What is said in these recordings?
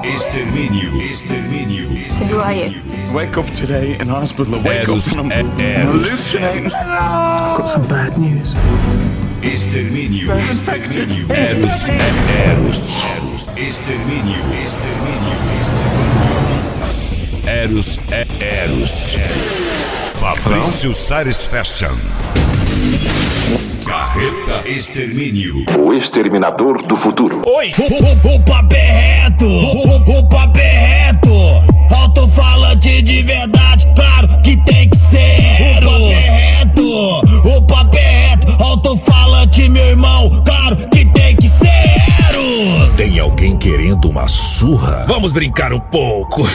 Extermínio. Wake up today in hospital. Wake up and I'm hallucinating. I've got some bad news. Extermínio. Extermínio. Eros. Fabrício Sares Fashion. Carreta Extermínio. O exterminador do futuro. Oi! Opa berreto! Opa berreto! Alto-falante de verdade, claro que tem que ser. Opa berreto! Alto-falante, meu irmão, claro que tem que ser. Tem alguém querendo uma surra? Vamos brincar um pouco.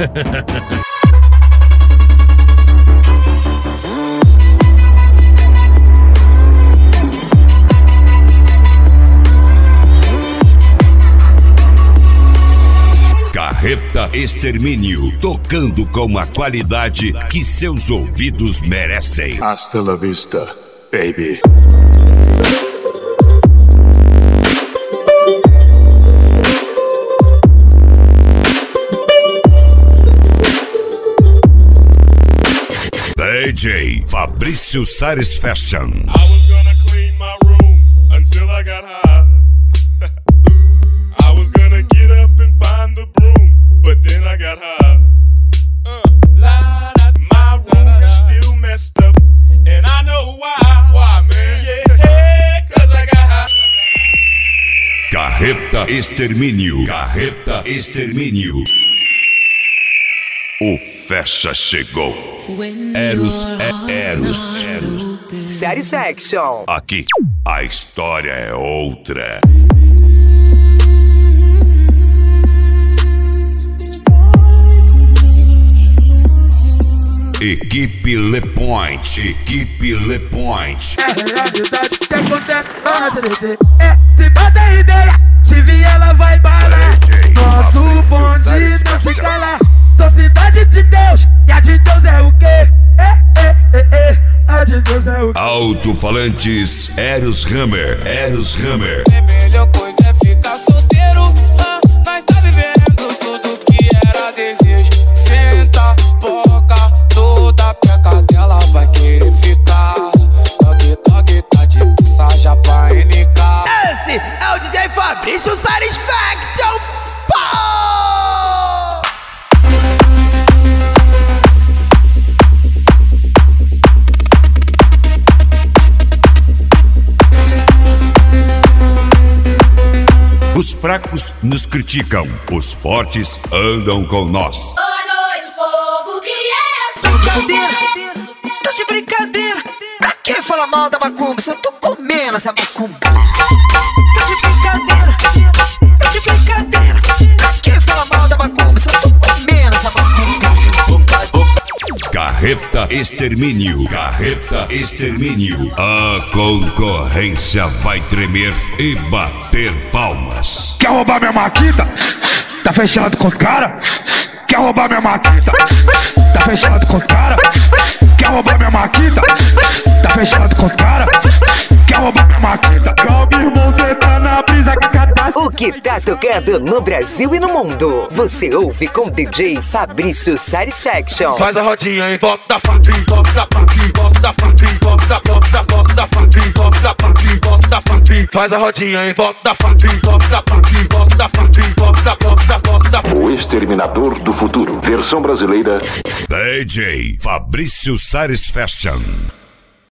Carreta Extermínio, tocando com a qualidade que seus ouvidos merecem. Hasta la vista, baby. DJ Fabrício Sares Fashion. I was gonna clean my room until I got high. I was gonna get up and find the broom, but then I got high. My room is still messed up, and I know why. Why, man? Yeah, 'cause I got high. Carreta Extermínio. O Fecha chegou. Eros. Satisfaction. Aqui, a história é outra. Equipe Le Point. É realidade que acontece lá na CDT. Se bota ideia, se vier ela vai balar. Nosso bonde não se cala. Sou cidade de Deus, e a de Deus é o quê? A de Deus é o quê? Alto-falantes Eros Hammer. É melhor coisa é ficar solteiro, mas tá vivendo tudo que era desejo. Senta, boca, toda peca dela vai querer ficar. Dog, tá de passagem pra NK. Esse é o DJ Fabrício Satisfaction. Os fracos nos criticam, os fortes andam com nós. Boa noite, povo, que é brincadeira, tô de brincadeira. Pra que falar mal da macumba se eu tô comendo essa macumba? Tô de brincadeira. Pra que falar mal da macumba se eu tô comendo essa macumba? Carreta Extermínio. A concorrência vai tremer e bater palmas. Quer roubar minha maquita? Tá fechado com os caras? Quer roubar minha maquita? Tá fechado com os caras? Quer roubar minha maquita? Tá fechado com os caras? Quer roubar minha maquita? Calma, irmão, cê tá na brisa que cadastro. O que tá tocando no Brasil e no mundo, você ouve com DJ Fabrício Satisfaction. Faz a rodinha em volta da funky, volta da funky, volta da funky, volta da funky, volta da funky, volta da funky, volta da funky. Faz a rodinha em volta da funky, volta da funky, volta da funky, volta da O exterminador do futuro, versão brasileira. DJ Fabrício Sares Fashion.